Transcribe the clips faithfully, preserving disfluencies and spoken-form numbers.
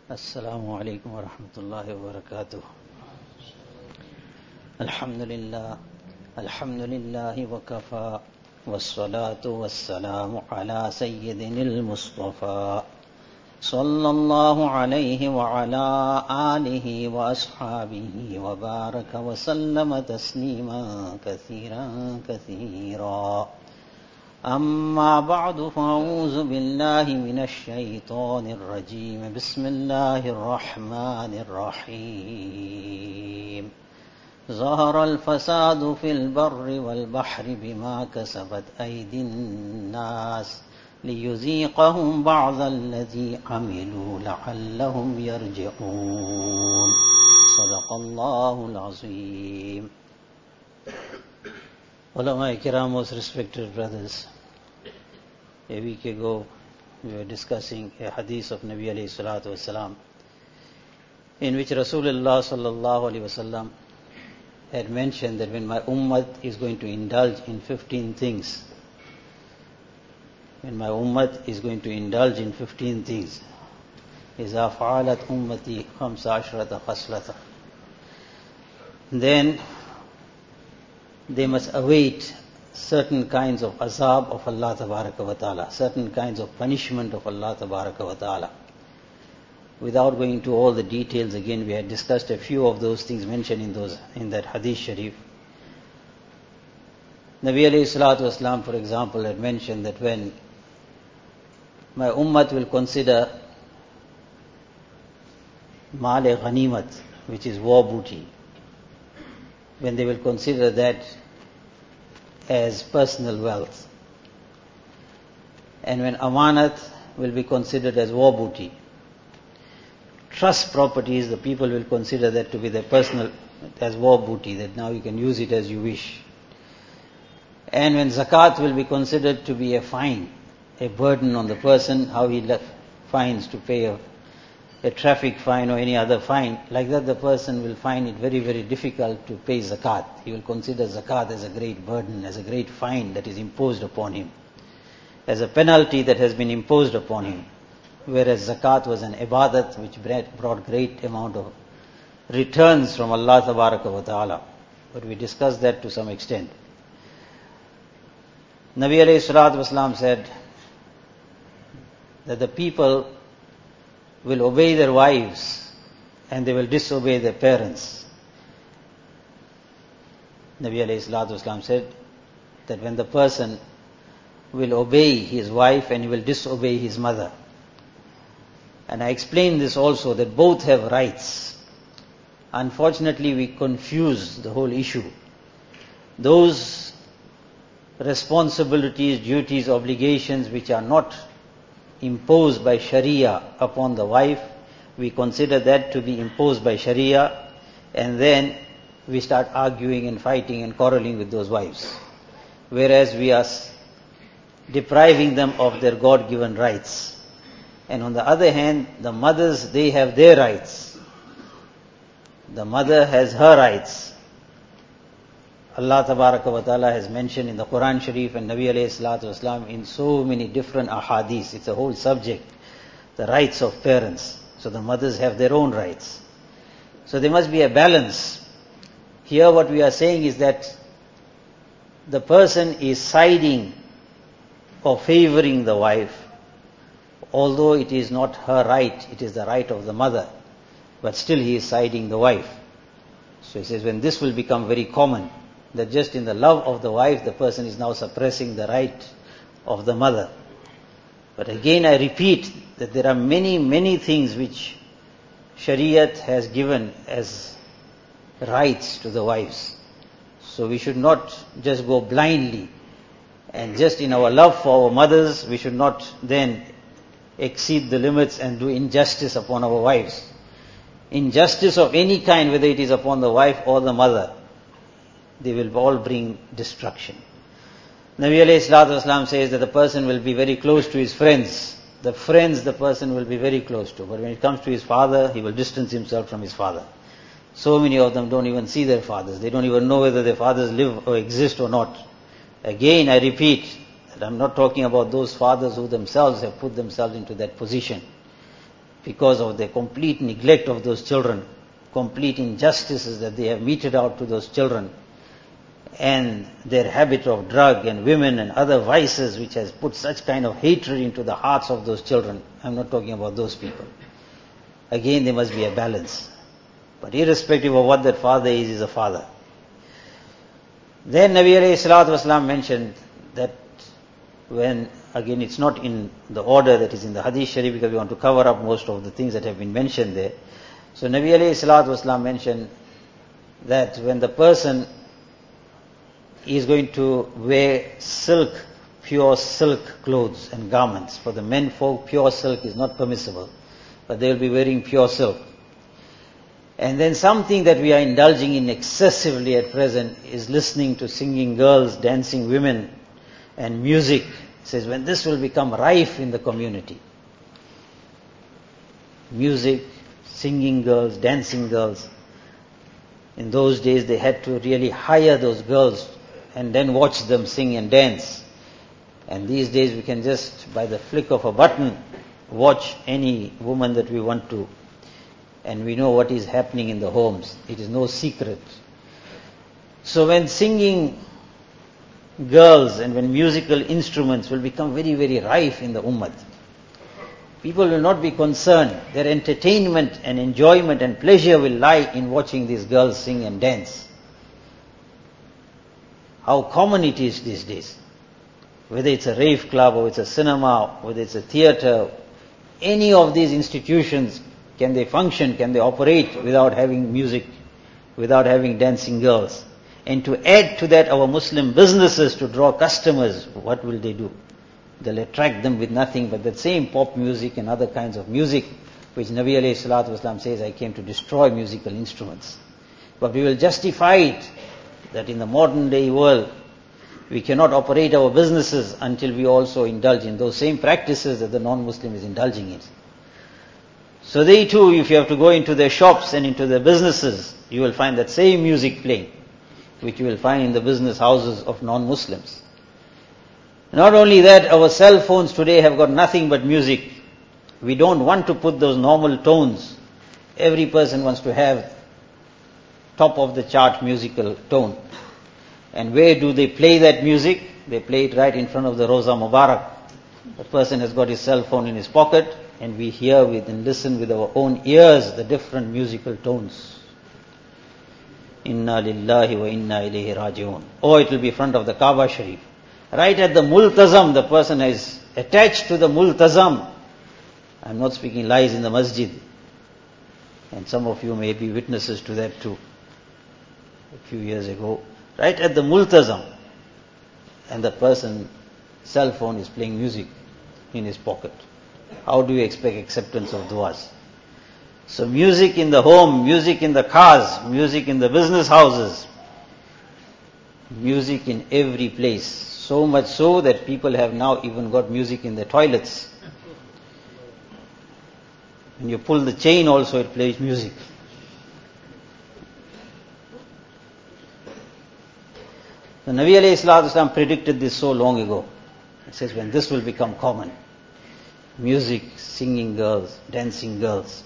Assalamu alaikum wa rahmatullahi wa barakatuh. Alhamdulillah, alhamdulillahi wa kafa, wassalatu wassalamu ala sayyidinil Mustafa, sallallahu alayhi wa ala alihi wa ashabihi wa baraka wa sallama taslima kathiran kathira. أما بعد فأعوذ بالله من الشيطان الرجيم بسم الله الرحمن الرحيم ظهر الفساد في البر والبحر بما كسبت أيدي الناس ليذيقهم بعض الذي عملوا لعلهم يرجعون صدق الله العظيم. Ulama Kiram, most respected brothers, a week ago we were discussing a hadith of Nabi alayhi salatu wasalam, in which Rasulullah sallallahu alayhi wasallam had mentioned that when my ummah is going to indulge in fifteen things, when my ummah is going to indulge in fifteen things, إِذَا فَعَلَتْ أُمَّتِي خَمْسَ عَشْرَةَ خَصْلَةً, then they must await certain kinds of azab of Allah Tabaraka wa Ta'ala, certain kinds of punishment of Allah Tabaraka wa Ta'ala. Without going into all the details, again we had discussed a few of those things mentioned in those in that hadith sharif. Nabi alayhi salatu wasalam, for example, had mentioned that when my ummah will consider male ghanimat, which is war booty, when they will consider that as personal wealth, and when amanat will be considered as war booty, trust properties, the people will consider that to be their personal, as war booty, that now you can use it as you wish. And when zakat will be considered to be a fine, a burden on the person, how he left fines to pay a a traffic fine or any other fine, like that the person will find it very, very difficult to pay zakat. He will consider zakat as a great burden, as a great fine that is imposed upon him, as a penalty that has been imposed upon him. Whereas zakat was an ibadat which brought great amount of returns from Allah Tabaraka wa Ta'ala. But we discussed that to some extent. Nabi alayhi salatu wasalam said that the people will obey their wives and they will disobey their parents. Nabi alayhi salatu wasalam said that when the person will obey his wife and he will disobey his mother. And I explained this also, that both have rights. Unfortunately, we confuse the whole issue. Those responsibilities, duties, obligations which are not imposed by Sharia upon the wife, we consider that to be imposed by Sharia, and then we start arguing and fighting and quarreling with those wives. Whereas we are depriving them of their God-given rights. And on the other hand, the mothers, they have their rights. The mother has her rights. Allah Tabaraka wa Ta'ala has mentioned in the Quran Sharif and Nabi alayhi salatu wasalam in so many different ahadith. It's a whole subject, the rights of parents. So the mothers have their own rights. So there must be a balance. Here what we are saying is that the person is siding or favoring the wife, although it is not her right, it is the right of the mother, but still he is siding the wife. So he says when this will become very common, that just in the love of the wife, the person is now suppressing the right of the mother. But again I repeat that there are many, many things which Shariat has given as rights to the wives. So we should not just go blindly, and just in our love for our mothers, we should not then exceed the limits and do injustice upon our wives. Injustice of any kind, whether it is upon the wife or the mother, they will all bring destruction. Nabi alayhi salatu wasalam says that the person will be very close to his friends. The friends the person will be very close to. But when it comes to his father, he will distance himself from his father. So many of them don't even see their fathers. They don't even know whether their fathers live or exist or not. Again, I repeat that I'm not talking about those fathers who themselves have put themselves into that position. because of their complete neglect of those children, complete injustices that they have meted out to those children, and their habit of drug and women and other vices which has put such kind of hatred into the hearts of those children. I'm not talking about those people. Again, there must be a balance. But irrespective of what that father is, is a father. Then Nabi alayhi salatu wasalam mentioned that when, again it's not in the order that is in the Hadith Sharif because we want to cover up most of the things that have been mentioned there. So Nabi alayhi salatu wasalam mentioned that when the person is going to wear silk, pure silk clothes and garments, for the men folk pure silk is not permissible, but they will be wearing pure silk. And then something that we are indulging in excessively at present is listening to singing girls, dancing women, and music. It says when this will become rife in the community. Music, singing girls, dancing girls. In those days they had to really hire those girls and then watch them sing and dance. And these days we can just, by the flick of a button, watch any woman that we want to, and we know what is happening in the homes. It is no secret. So when singing girls and when musical instruments will become very, very rife in the ummah, people will not be concerned. Their entertainment and enjoyment and pleasure will lie in watching these girls sing and dance. How common it is these days. Whether it's a rave club or it's a cinema, whether it's a theatre, any of these institutions, can they function, can they operate without having music, without having dancing girls? And to add to that our Muslim businesses to draw customers, what will they do? They'll attract them with nothing but that same pop music and other kinds of music, which Nabi alayhi salatu wasalam says, I came to destroy musical instruments. But we will justify it that in the modern day world, we cannot operate our businesses until we also indulge in those same practices that the non-Muslim is indulging in. So they too, if you have to go into their shops and into their businesses, you will find that same music playing, which you will find in the business houses of non-Muslims. Not only that, our cell phones today have got nothing but music. We don't want to put those normal tones. Every person wants to have top of the chart musical tone. And where do they play that music? They play it right in front of the Roza Mubarak. The person has got his cell phone in his pocket, and we hear with and listen with our own ears the different musical tones. Inna lillahi wa inna ilayhi raji'un. Or it will be in front of the Kaaba Sharif. Right at the multazam, the person is attached to the multazam. I'm not speaking lies in the masjid. And some of you may be witnesses to that too. A few years ago, right at the multazam, and the person's cell phone is playing music in his pocket. How do you expect acceptance of du'as? So music in the home, music in the cars, music in the business houses, music in every place. So much so that people have now even got music in their toilets. When you pull the chain also it plays music. The Nabi alayhi salatu wasalam predicted this so long ago. It says when this will become common, music, singing girls, dancing girls.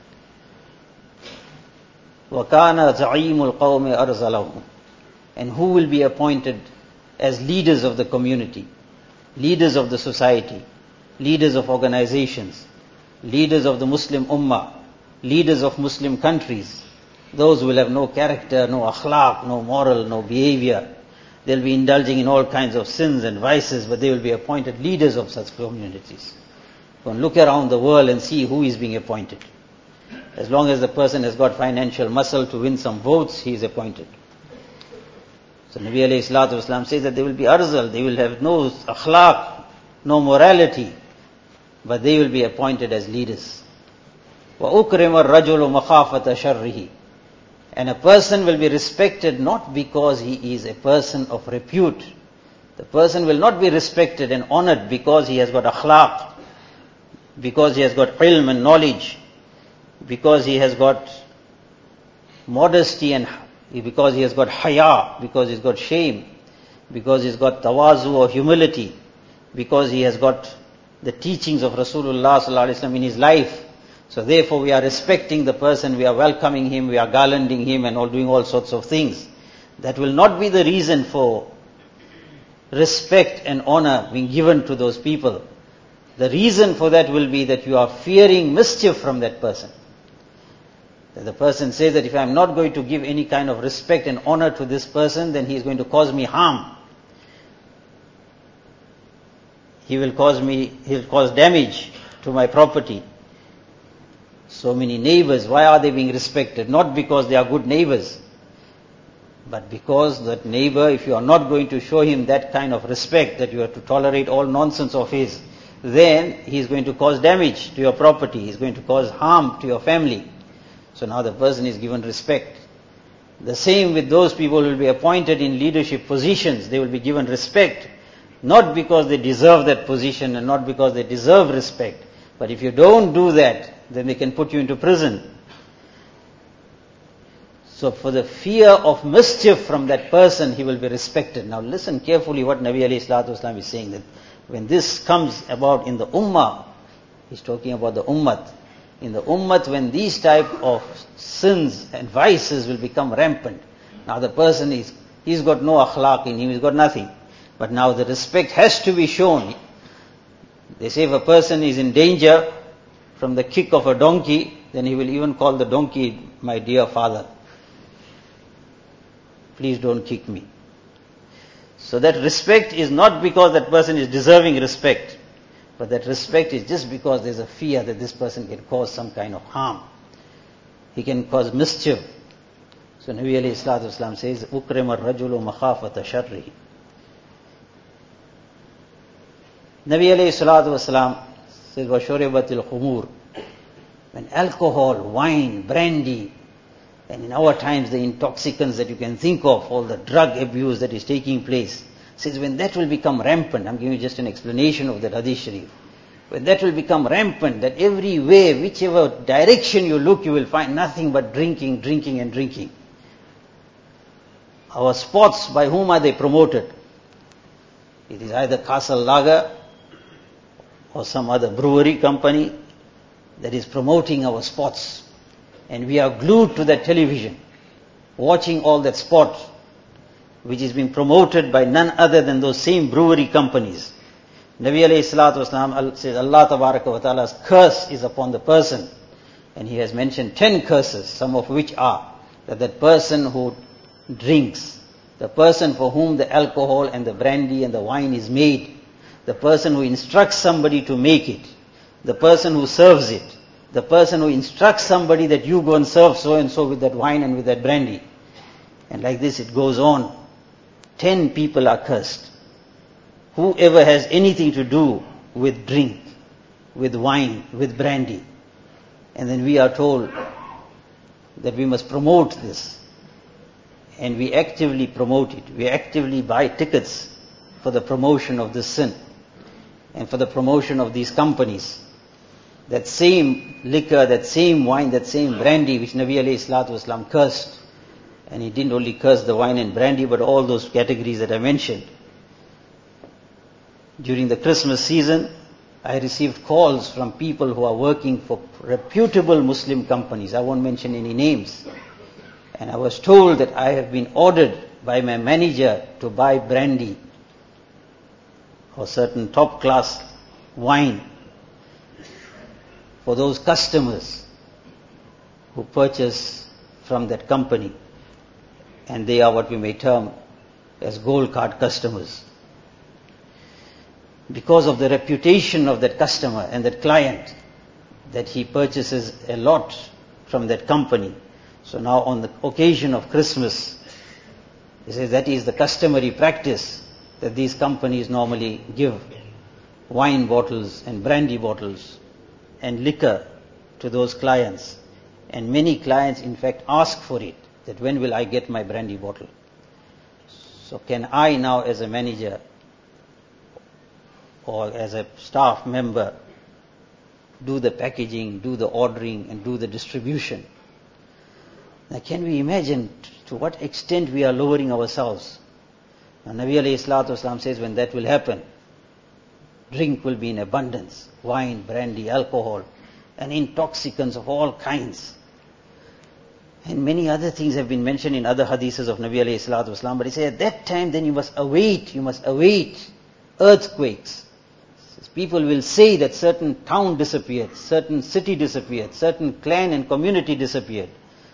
وَكَانَ زَعِيمُ الْقَوْمِ أَرْزَلَهُمْ. And who will be appointed as leaders of the community, leaders of the society, leaders of organizations, leaders of the Muslim Ummah, leaders of Muslim countries? Those will have no character, no akhlaq, no moral, no behavior. They'll be indulging in all kinds of sins and vices, but they will be appointed leaders of such communities. Go and look around the world and see who is being appointed. As long as the person has got financial muscle to win some votes, he is appointed. So Nabi alayhi salatu wasalam says that they will be arzal, they will have no akhlaq, no morality, but they will be appointed as leaders. وَأُكْرِمَ الرَّجُلُ مَخَافَةَ شَرِّهِ. And a person will be respected not because he is a person of repute. The person will not be respected and honored because he has got akhlaq, because he has got ilm and knowledge, because he has got modesty and because he has got haya, because he's got shame, because he's got tawazu or humility, because he has got the teachings of Rasulullah sallallahu alaihi wasallam in his life. So therefore we are respecting the person, we are welcoming him, we are garlanding him and all doing all sorts of things. That will not be the reason for respect and honor being given to those people. The reason for that will be that you are fearing mischief from that person. That the person says that if I am not going to give any kind of respect and honor to this person, then he is going to cause me harm. He will cause me, he will cause damage to my property. So many neighbors, why are they being respected? Not because they are good neighbors, but because that neighbor, if you are not going to show him that kind of respect, that you have to tolerate all nonsense of his, then he is going to cause damage to your property, he is going to cause harm to your family. So now the person is given respect. The same with those people who will be appointed in leadership positions, they will be given respect, not because they deserve that position and not because they deserve respect, but if you don't do that, then they can put you into prison. So for the fear of mischief from that person, he will be respected. Now listen carefully what Nabi alayhi salatu wasalam is saying, that when this comes about in the ummah, he's talking about the ummah. In the ummah, when these type of sins and vices will become rampant, now the person is, he's got no akhlaq in him, he's got nothing. But now the respect has to be shown. They say if a person is in danger from the kick of a donkey, then he will even call the donkey, my dear father. Please don't kick me. So that respect is not because that person is deserving respect, but that respect is just because there's a fear that this person can cause some kind of harm. He can cause mischief. So Nabi alayhi salatu wasalam says, Ukrim ar-rajulu makhafata sharrihi. Nabi alayhi salatu wasalam says, وَشُرِبَتِ الْخُمُورِ. When alcohol, wine, brandy, and in our times the intoxicants that you can think of, all the drug abuse that is taking place, says when that will become rampant, I'm giving you just an explanation of that hadith sharif, when that will become rampant, that every way, whichever direction you look, you will find nothing but drinking, drinking and drinking. Our sports, by whom are they promoted? It is either Castle Lager or some other brewery company that is promoting our sports. And we are glued to that television, watching all that sport, which is being promoted by none other than those same brewery companies. Nabi alayhi salatu wasalam says, Allah tabaraka wa ta'ala's curse is upon the person. And he has mentioned ten curses, some of which are that that person who drinks, the person for whom the alcohol and the brandy and the wine is made, the person who instructs somebody to make it, the person who serves it, the person who instructs somebody that you go and serve so and so with that wine and with that brandy. And like this it goes on. Ten people are cursed. Whoever has anything to do with drink, with wine, with brandy. And then we are told that we must promote this. And we actively promote it. We actively buy tickets for the promotion of this sin and for the promotion of these companies. That same liquor, that same wine, that same brandy which Nabi alayhi salatu wasalam cursed. And he didn't only curse the wine and brandy, but all those categories that I mentioned. During the Christmas season, I received calls from people who are working for reputable Muslim companies. I won't mention any names. And I was told that I have been ordered by my manager to buy brandy or certain top class wine for those customers who purchase from that company. And they are what we may term as gold card customers. Because of the reputation of that customer and that client, that he purchases a lot from that company. So now on the occasion of Christmas, he says that is the customary practice that these companies normally give wine bottles and brandy bottles and liquor to those clients. And many clients in fact ask for it, that when will I get my brandy bottle? So can I now as a manager or as a staff member do the packaging, do the ordering and do the distribution? Now can we imagine to what extent we are lowering ourselves? Now Nabi alayhi salatu wasalam says when that will happen, drink will be in abundance, wine, brandy, alcohol, and intoxicants of all kinds. And many other things have been mentioned in other hadiths of Nabi alayhi salatu wasalam. But he said, at that time, then you must await, you must await earthquakes. People will say that certain town disappeared, certain city disappeared, certain clan and community disappeared.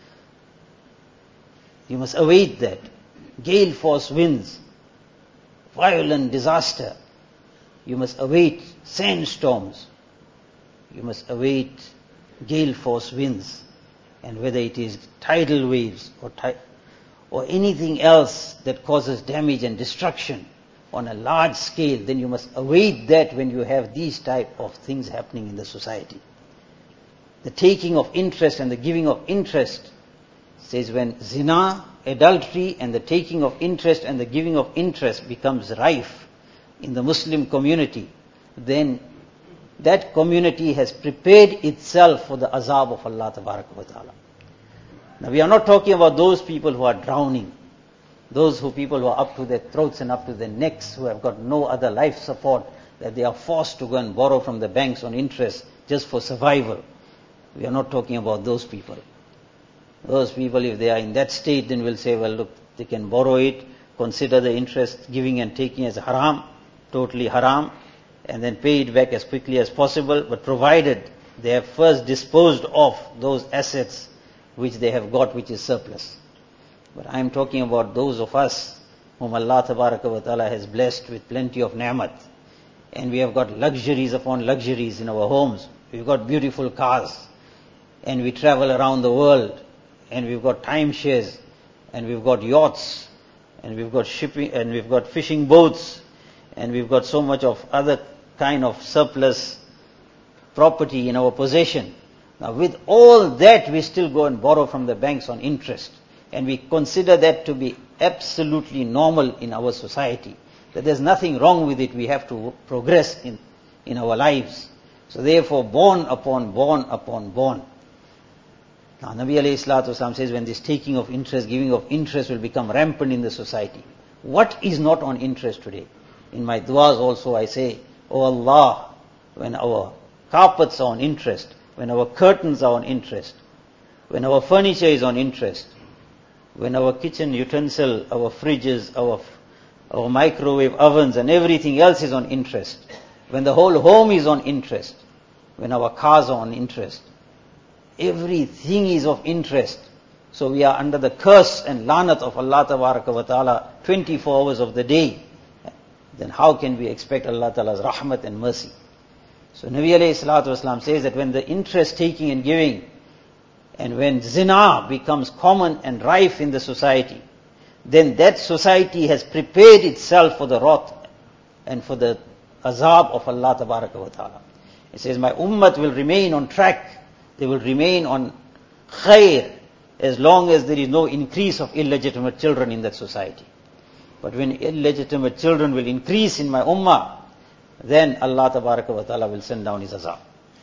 You must await that. Gale force winds, violent disaster. You must await sandstorms. You must await gale force winds. And whether it is tidal waves or, ti- or anything else that causes damage and destruction on a large scale, then you must await that when you have these type of things happening in the society. The taking of interest and the giving of interest says when zina, adultery, and the taking of interest and the giving of interest becomes rife in the Muslim community, then that community has prepared itself for the azab of Allah Tabaraka wa Ta'ala. Now we are not talking about those people who are drowning, those who people who are up to their throats and up to their necks, who have got no other life support, that they are forced to go and borrow from the banks on interest just for survival. We are not talking about those people. Those people, if they are in that state, then we'll say, well, look, they can borrow it, consider the interest giving and taking as haram, totally haram, and then pay it back as quickly as possible, but provided they have first disposed of those assets which they have got, which is surplus. But I am talking about those of us whom Allah Tabaraka wa Ta'ala has blessed with plenty of ni'mat. And we have got luxuries upon luxuries in our homes. We've got beautiful cars. And we travel around the world. And we've got timeshares. And we've got yachts. And we've got shipping, and we've got fishing boats. And we've got so much of other kind of surplus property in our possession. Now with all that, we still go and borrow from the banks on interest. And we consider that to be absolutely normal in our society. That there's nothing wrong with it. We have to progress in, in our lives. So therefore, born upon born upon born. Now Nabi alayhi salatu wasalam says, when this taking of interest, giving of interest will become rampant in the society. What is not on interest today? In my du'as also I say, Oh Allah, when our carpets are on interest, when our curtains are on interest, when our furniture is on interest, when our kitchen utensil, our fridges, our, our microwave ovens and everything else is on interest, when the whole home is on interest, when our cars are on interest, everything is of interest. So we are under the curse and lanat of Allah Tabaraka wa Ta'ala twenty-four hours of the day. Then how can we expect Allah Ta'ala's rahmat and mercy? So Nabi alayhi salatu wasalam says that when the interest taking and giving, and when zina becomes common and rife in the society, then that society has prepared itself for the wrath and for the azab of Allah Tabaraka wa Ta'ala. It says, my ummat will remain on track, they will remain on khair, as long as there is no increase of illegitimate children in that society. But when illegitimate children will increase in my ummah, then Allah Tabaraka wa Ta'ala will send down His azab.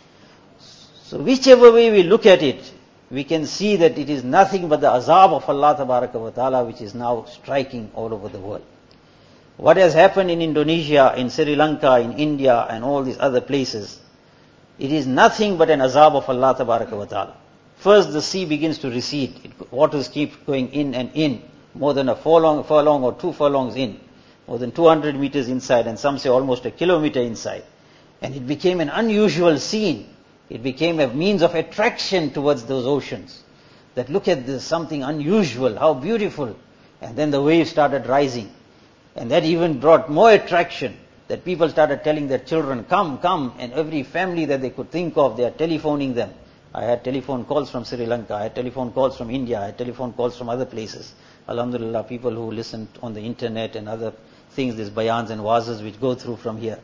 So whichever way we look at it, we can see that it is nothing but the azab of Allah Tabaraka wa Ta'ala which is now striking all over the world. What has happened in Indonesia, in Sri Lanka, in India and all these other places, it is nothing but an azab of Allah Tabaraka wa Ta'ala. First the sea begins to recede, it, waters keep going in and in, more than a furlong, furlong or two furlongs in, more than two hundred meters inside, and some say almost a kilometer inside. And it became an unusual scene. It became a means of attraction towards those oceans. That look at this, something unusual, how beautiful. And then the waves started rising. And that even brought more attraction, that people started telling their children, come, come, and every family that they could think of, they are telephoning them. I had telephone calls from Sri Lanka, I had telephone calls from India, I had telephone calls from other places. Alhamdulillah, people who listen on the internet and other things, these bayans and wazas which go through from here.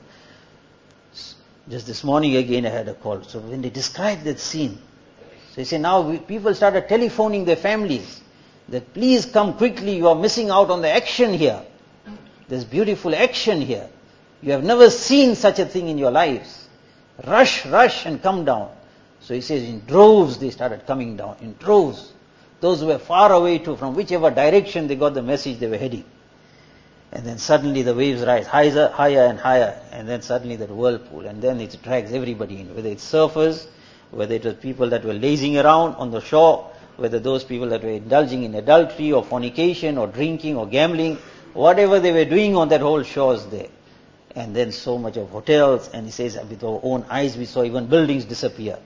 Just this morning again I had a call. So when they described that scene, so they say now we, people started telephoning their families, that please come quickly, you are missing out on the action here. There's beautiful action here. You have never seen such a thing in your lives. Rush, rush and come down. So he says in droves they started coming down, in droves. Those who were far away to, from whichever direction they got the message they were heading. And then suddenly the waves rise higher, higher and higher, and then suddenly that whirlpool, and then it drags everybody in, whether it's surfers, whether it was people that were lazing around on the shore, whether those people that were indulging in adultery or fornication or drinking or gambling, whatever they were doing on that whole shore is there. And then so much of hotels, and he says with our own eyes we saw even buildings disappear.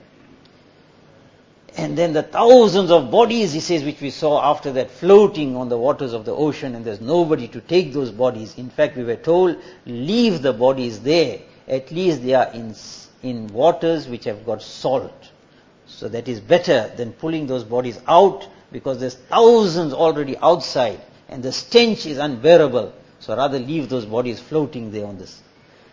And then the thousands of bodies, he says, which we saw after that floating on the waters of the ocean, and there's nobody to take those bodies. In fact, we were told, leave the bodies there. At least they are in, in waters which have got salt. So that is better than pulling those bodies out, because there's thousands already outside, and the stench is unbearable. So rather leave those bodies floating there on this.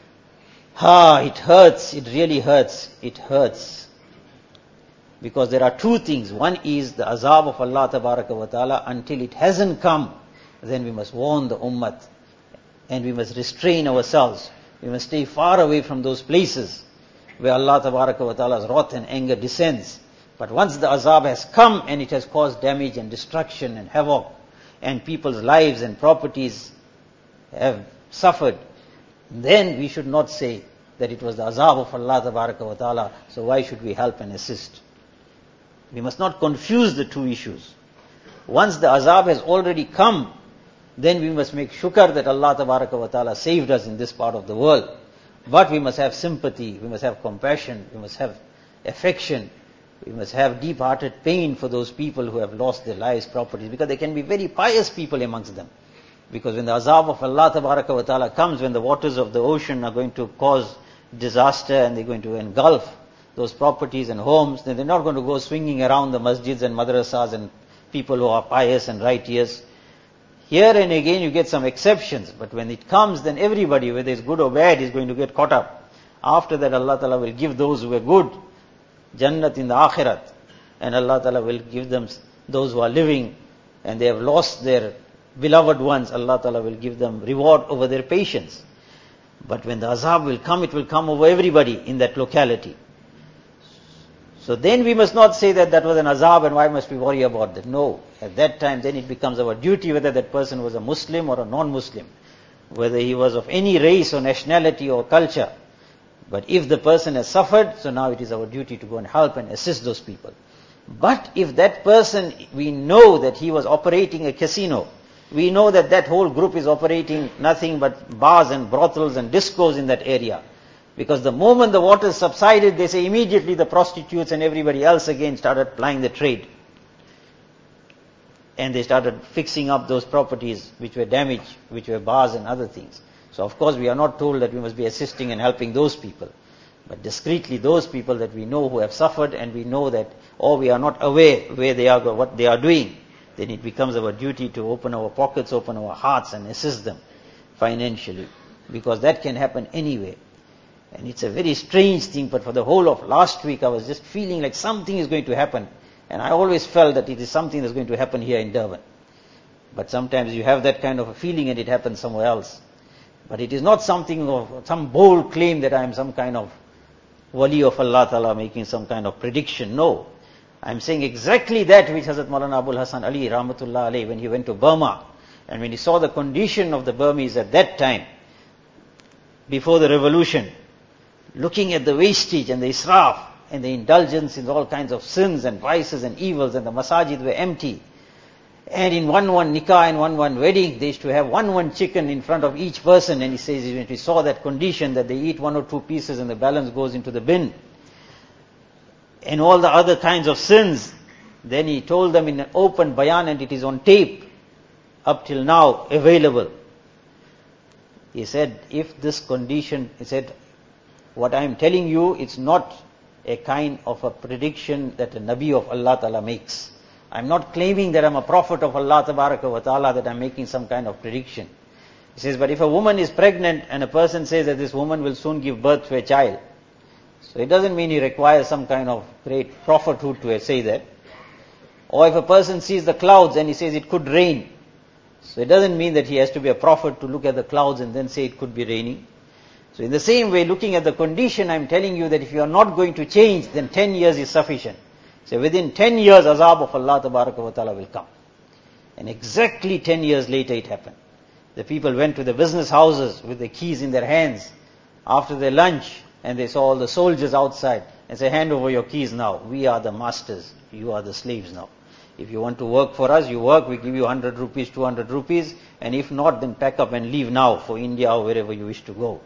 Ah, it hurts, it really hurts, it hurts. Because there are two things. One is the azab of Allah Tabaraka wa Ta'ala. Until it hasn't come, then we must warn the ummah. And we must restrain ourselves. We must stay far away from those places where Allah Tabaraka wa Ta'ala's wrath and anger descends. But once the azab has come and it has caused damage and destruction and havoc, and people's lives and properties have suffered, then we should not say that it was the azab of Allah Tabaraka wa Ta'ala, so why should we help and assist? We must not confuse the two issues. Once the azab has already come, then we must make shukr that Allah Tabaraka wa Ta'ala saved us in this part of the world. But we must have sympathy, we must have compassion, we must have affection, we must have deep-hearted pain for those people who have lost their lives, properties, because there can be very pious people amongst them. Because when the azab of Allah Tabaraka wa Ta'ala comes, when the waters of the ocean are going to cause disaster and they're going to engulf those properties and homes, then they're not going to go swinging around the masjids and madrasas and people who are pious and righteous. Here and again you get some exceptions, but when it comes, then everybody, whether it's good or bad, is going to get caught up. After that, Allah Ta'ala will give those who are good Jannat in the Akhirat, and Allah Ta'ala will give them, those who are living and they have lost their beloved ones, Allah Ta'ala will give them reward over their patience. But when the azab will come, it will come over everybody in that locality. So then we must not say that that was an azab and why must we worry about that. No, at that time then it becomes our duty, whether that person was a Muslim or a non-Muslim, whether he was of any race or nationality or culture. But if the person has suffered, so now it is our duty to go and help and assist those people. But if that person, we know that he was operating a casino, we know that that whole group is operating nothing but bars and brothels and discos in that area. Because the moment the waters subsided, they say immediately the prostitutes and everybody else again started plying the trade. And they started fixing up those properties which were damaged, which were bars and other things. So of course we are not told that we must be assisting and helping those people. But discreetly those people that we know who have suffered and we know that, or we are not aware where they are, what they are doing, then it becomes our duty to open our pockets, open our hearts and assist them financially. Because that can happen anywhere. And it's a very strange thing, but for the whole of last week I was just feeling like something is going to happen. And I always felt that it is something that's going to happen here in Durban. But sometimes you have that kind of a feeling and it happens somewhere else. But it is not something of some bold claim that I am some kind of wali of Allah Ta'ala making some kind of prediction. No. I am saying exactly that which Hazrat Maulana Abul Hasan Ali Rahmatullah Alayhi, when he went to Burma and when he saw the condition of the Burmese at that time, before the revolution, looking at the wastage and the israf and the indulgence in all kinds of sins and vices and evils, and the masajid were empty. And in one one nikah and one one wedding, they used to have one one chicken in front of each person. And he says, when we saw that condition that they eat one or two pieces and the balance goes into the bin, and all the other kinds of sins, then he told them in an open bayan, and it is on tape up till now available. He said, if this condition, he said, what I am telling you, it's not a kind of a prediction that a Nabi of Allah Ta'ala makes. I'm not claiming that I'm a prophet of Allah Tabaraka wa Ta'ala, that I'm making some kind of prediction. He says, but if a woman is pregnant and a person says that this woman will soon give birth to a child, so it doesn't mean he requires some kind of great prophethood to say that. Or if a person sees the clouds and he says it could rain, so it doesn't mean that he has to be a prophet to look at the clouds and then say it could be raining. So in the same way, looking at the condition, I'm telling you that if you are not going to change, then ten years is sufficient. So within ten years, azab of Allah Tabaraka wa Ta'ala will come. And exactly ten years later it happened. The people went to the business houses with the keys in their hands after their lunch, and they saw all the soldiers outside. and say, hand over your keys now. We are the masters. You are the slaves now. If you want to work for us, you work. We give you one hundred rupees, two hundred rupees. And if not, then pack up and leave now for India or wherever you wish to go.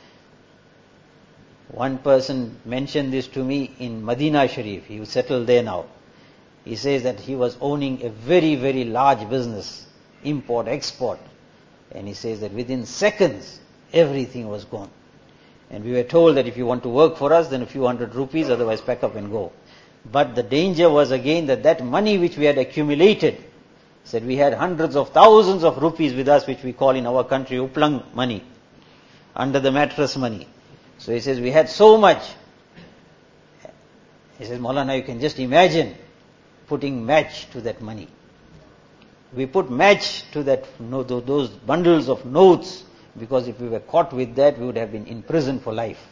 One person mentioned this to me in Medina Sharif. He was settled there now. He says that he was owning a very, very large business, import, export. And he says that within seconds, everything was gone. And we were told that if you want to work for us, then a few hundred rupees, otherwise pack up and go. But the danger was again that that money which we had accumulated, said we had hundreds of thousands of rupees with us, which we call in our country uplang money, under the mattress money. So he says we had so much. He says, Maulana, you can just imagine putting match to that money. We put match to that, those bundles of notes, because if we were caught with that, we would have been in prison for life.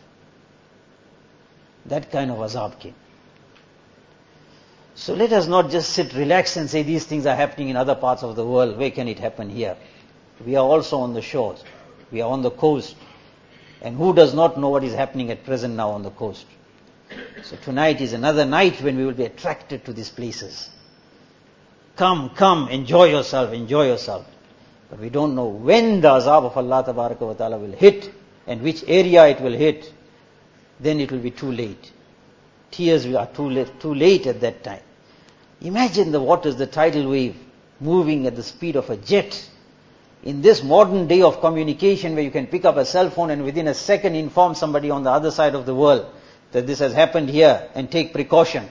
That kind of azab came. So let us not just sit relaxed and say these things are happening in other parts of the world. Where can it happen here? We are also on the shores. We are on the coast. And who does not know what is happening at present now on the coast? So tonight is another night when we will be attracted to these places. Come, come, enjoy yourself, enjoy yourself. But we don't know when the azab of Allah Tabaraka wa Ta'ala will hit and which area it will hit. Then it will be too late. Tears are too late, too late at that time. Imagine the waters, the tidal wave, moving at the speed of a jet. In this modern day of communication where you can pick up a cell phone and within a second inform somebody on the other side of the world that this has happened here and take precaution.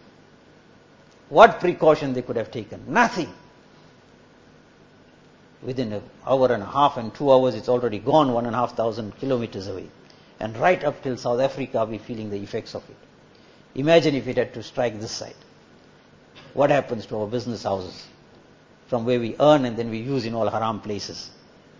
What precaution they could have taken? Nothing. Within an hour and a half and two hours it's already gone one and a half thousand kilometers away. And right up till South Africa we're feeling the effects of it. Imagine if it had to strike this side. What happens to our business houses? From where we earn and then we use in all haram places.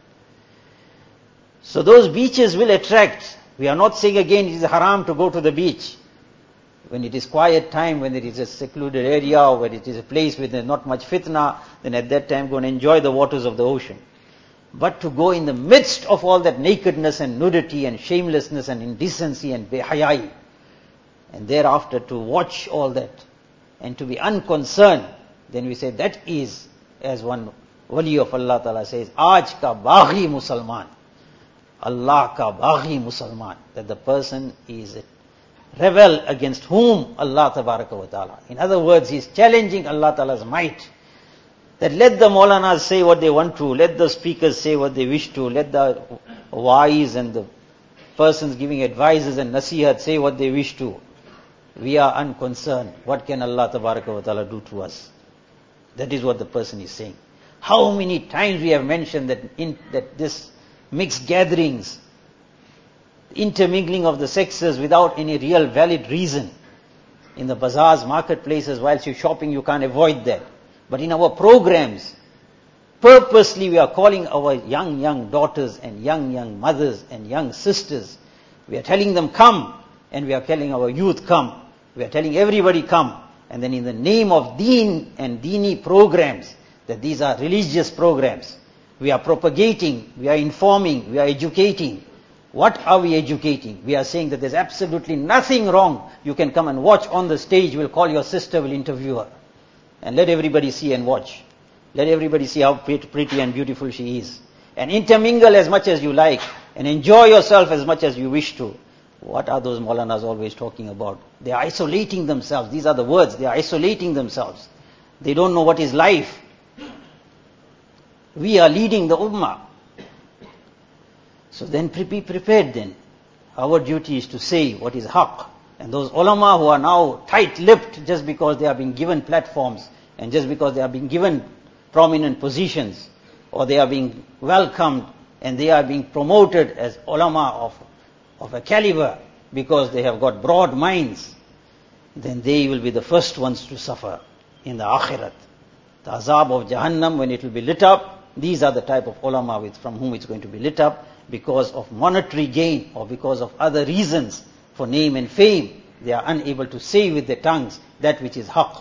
So those beaches will attract. We are not saying again it is haram to go to the beach. When it is quiet time, when it is a secluded area or when it is a place where there is not much fitna, then at that time go and enjoy the waters of the ocean. But to go in the midst of all that nakedness and nudity and shamelessness and indecency and behayai, and thereafter to watch all that and to be unconcerned, then we say that is, as one wali of Allah Ta'ala says, Aaj ka baghi Musalman. Allah ka baghi Musalman. That the person is a rebel against whom Allah Tabaraka wa Ta'ala. In other words, he is challenging Allah Ta'ala's might. That let the Maulanas say what they want to, let the speakers say what they wish to, let the wise and the persons giving advices and nasihat say what they wish to. We are unconcerned. What can Allah Tabaraka wa Ta'ala do to us? That is what the person is saying. How many times we have mentioned that in that this mixed gatherings, intermingling of the sexes without any real valid reason. In the bazaars, marketplaces, whilst you're shopping, you can't avoid that. But in our programs, purposely we are calling our young, young daughters and young, young mothers and young sisters. We are telling them come, and we are telling our youth come. We are telling everybody come. And then in the name of deen and deeni programs, that these are religious programs, we are propagating, we are informing, we are educating. What are we educating? We are saying that there's absolutely nothing wrong. You can come and watch on the stage, we'll call your sister, we'll interview her. And let everybody see and watch. Let everybody see how pretty and beautiful she is. And intermingle as much as you like. And enjoy yourself as much as you wish to. What are those Maulanas always talking about? They are isolating themselves. These are the words. They are isolating themselves. They don't know what is life. We are leading the ummah. So then be prepared then. Our duty is to say what is haqq. And those ulama who are now tight-lipped just because they are being given platforms and just because they are being given prominent positions or they are being welcomed and they are being promoted as ulama of, of a caliber because they have got broad minds, then they will be the first ones to suffer in the akhirat. The azab of Jahannam, when it will be lit up, these are the type of ulama with, from whom it's going to be lit up because of monetary gain or because of other reasons. For name and fame, they are unable to say with their tongues that which is haqq.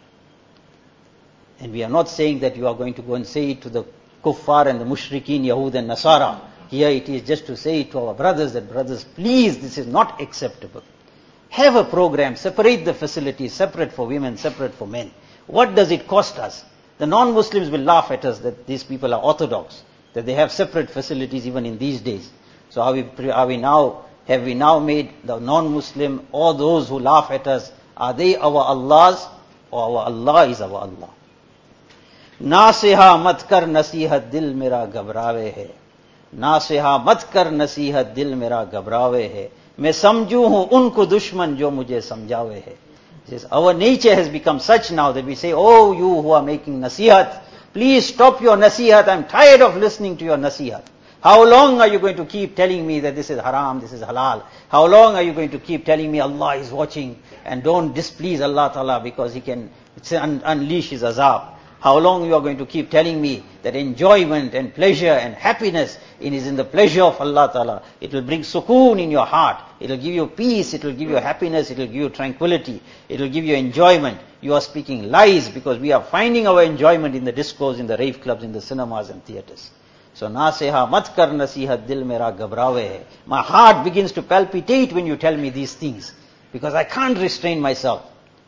And we are not saying that you are going to go and say it to the kuffar and the mushrikeen, Yahud and Nasara. Here it is just to say it to our brothers that brothers, please, this is not acceptable. Have a program, separate the facilities, separate for women, separate for men. What does it cost us? The non-Muslims will laugh at us that these people are orthodox, that they have separate facilities even in these days. So are we, are we now, have we now made the non-Muslim or those who laugh at us, are they our Allahs or our Allah is our Allah? नासिहा मत कर नसीहत दिल मेरा घबरावे है, नासिहा मत कर नसीहत दिल मेरा घबरावे है, मैं समझू हूं उनको दुश्मन जो मुझे समझावे है. Says, our nature has become such now that we say, oh, you who are making nasihat, please stop your nasihat, I'm tired of listening to your nasihat. How long are you going to keep telling me that this is haram, this is halal? How long are you going to keep telling me Allah is watching and don't displease Allah Ta'ala because He can un- unleash His azab? How long you are going to keep telling me that enjoyment and pleasure and happiness in is in the pleasure of Allah Ta'ala. It will bring sukoon in your heart. It will give you peace. It will give you happiness. It will give you tranquility. It will give you enjoyment. You are speaking lies because we are finding our enjoyment in the discos, in the rave clubs, in the cinemas and theatres. So, naseha mat kar nasihat dil mera ghabrawe hai. My heart begins to palpitate when you tell me these things because I can't restrain myself.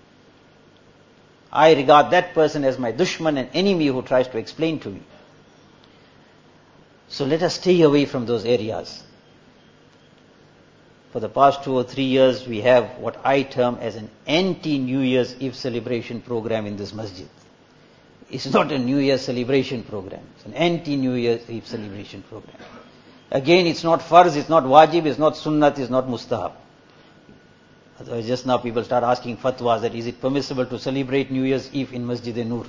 I regard that person as my dushman and enemy who tries to explain to me. So let us stay away from those areas. For the past two or three years, we have what I term as an anti-New Year's Eve celebration program in this masjid. It's not a New Year's celebration program. It's an anti-New Year's Eve celebration program. Again, it's not farz, it's not wajib, it's not sunnat, it's not mustahab. Otherwise, just now people start asking fatwas that is it permissible to celebrate New Year's Eve in Masjid-e-Nur?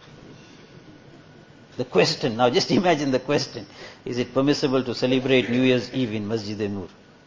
The question, now just imagine the question. Is it permissible to celebrate New Year's Eve in Masjid-e-Nur?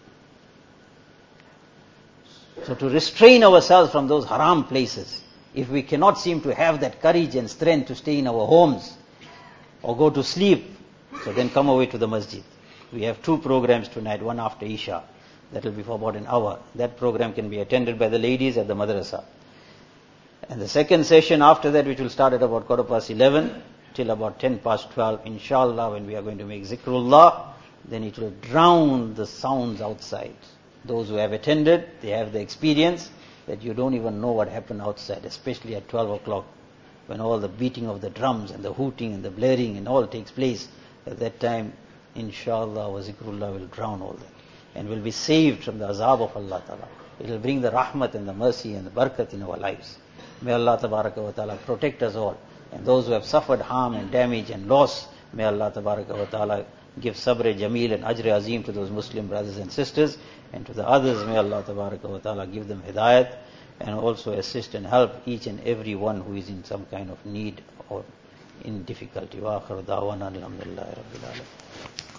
So to restrain ourselves from those haram places, if we cannot seem to have that courage and strength to stay in our homes or go to sleep, so then come away to the masjid. We have two programs tonight, one after Isha. That will be for about an hour. That program can be attended by the ladies at the madrasa. And the second session after that, which will start at about quarter past eleven till about ten past twelve, inshallah, when we are going to make zikrullah, then it will drown the sounds outside. Those who have attended, they have the experience that you don't even know what happened outside, especially at twelve o'clock, when all the beating of the drums and the hooting and the blaring and all takes place. At that time, inshallah, our zikrullah will drown all that. And will be saved from the azab of Allah Ta'ala. It will bring the rahmat and the mercy and the barakat in our lives. May Allah Tabaraka wa Ta'ala protect us all. And those who have suffered harm and damage and loss, may Allah Tabaraka wa Ta'ala give sabr jameel and ajr azim to those Muslim brothers and sisters. And to the others, may Allah Tabaraka wa Ta'ala give them hidayat and also assist and help each and every one who is in some kind of need or in difficulty. Wa akhir da'wana alhamdulillahi rabbil alamin.